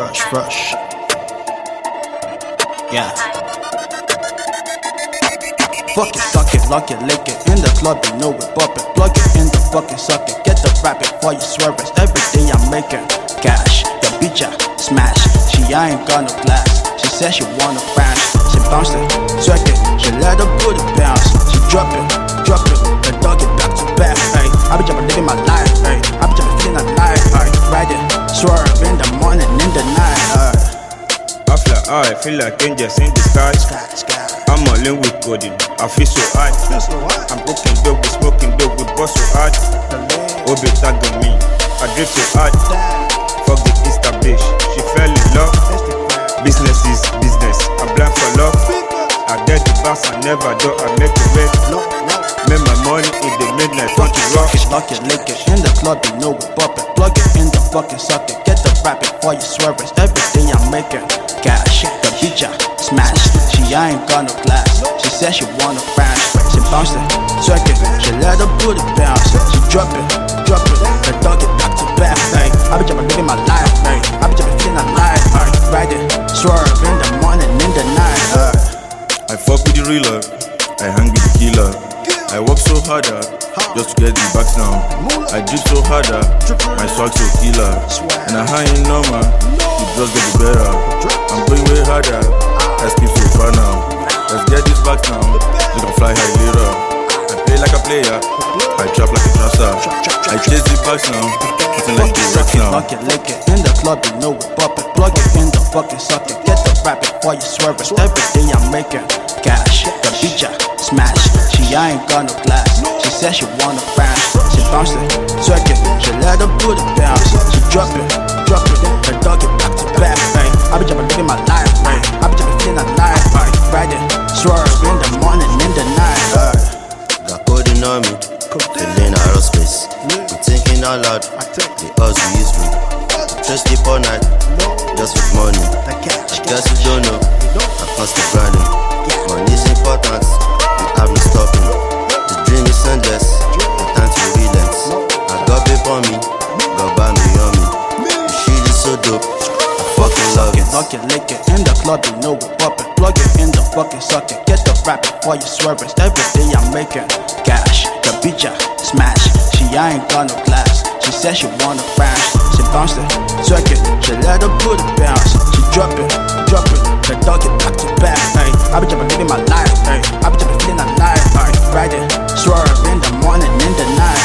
Fresh. Yeah. Fuck it, suck it, lock it, lick it. In the club, you know we pop it. Plug it in the fucking socket. Get the rap before you swerve it. Every day I'm making cash. Your bitch, smash. She ain't got no glass. She said she wanna crash. She bounced it, twerk it. She let her booty bounce. She drop it. The dog it back to back. Hey, I be just living my life. Hey, I be just feeling alive. Hey, ride it, swerve in the morning, in the night. I fly high, feel like angels in the sky. I'm all in with coding, I feel so high. I'm cooking dope, we smoking dope, we bust so hard. Obi tag on me, I drip so hard. Fuck the Easter bitch, she fell in love. Business is business, I'm blind for love. I get the box, I never do, I make it wait. Make my money in the midnight, fuck it rock. Lock it, lick it, in the club you know we pop it. Plug it in the fucking socket, get the rap before you swerve it. Every day I'm making cash, the bitch smash. She ain't got no glass, she said she wanna crash. She bounced it, twerk it, she let her booty bounce. She drop it, the dog it back to back. Hey, I be just living my life, hey, I be just feeling alive. Hey, ride it, swerve in the morning, in the night. I fuck with the real love, I hang with the killer. I work so harder, just to get the back now. I drip so harder, my swag so killer. And I high in normal, it just get better. I'm going way harder, I skip so far now. Let's get this back now, you can fly high later. I play like a player, I trap like a trapper. I chase the back now, nothing like the wreck now. Lock it, lick it, in the club you know we pop it. Plug it in the fucking socket, get the rap before you swerve it. Every day I'm making cash, the bitch smash. She ain't got no glass, she said she wanna crash. She bounced it, twerk it, she let her booty bounce. She drop it, the dog it back to back. Hey, I be just living my life, hey, I be just feeling alive. Hey, ride it, swerve in the morning, in the night. Got coding on me, feeling aerospace. I'm thinking out loud, the odds we use me. Just sleep all night, just with money. I guess you don't know, I constant grinding. Money's important, we have no stopping. The dream is endless, the time to relent. I got paper on me, got by me on me. The shit is so dope, I fucking love it. Lock it, lick it, in the club you know we pop it. Plug it in the fucking socket, get the rap before you swerve it. Every day I'm making cash, the bitch smash. She ain't got no glass, she said she wanna crash. She bounced it, twerk it, she let her booty bounce. She drop it, the dog it back to back. Hey, I be just living my life, hey, I be just feeling alive. Hey, ride it, swerve in the morning, in the night.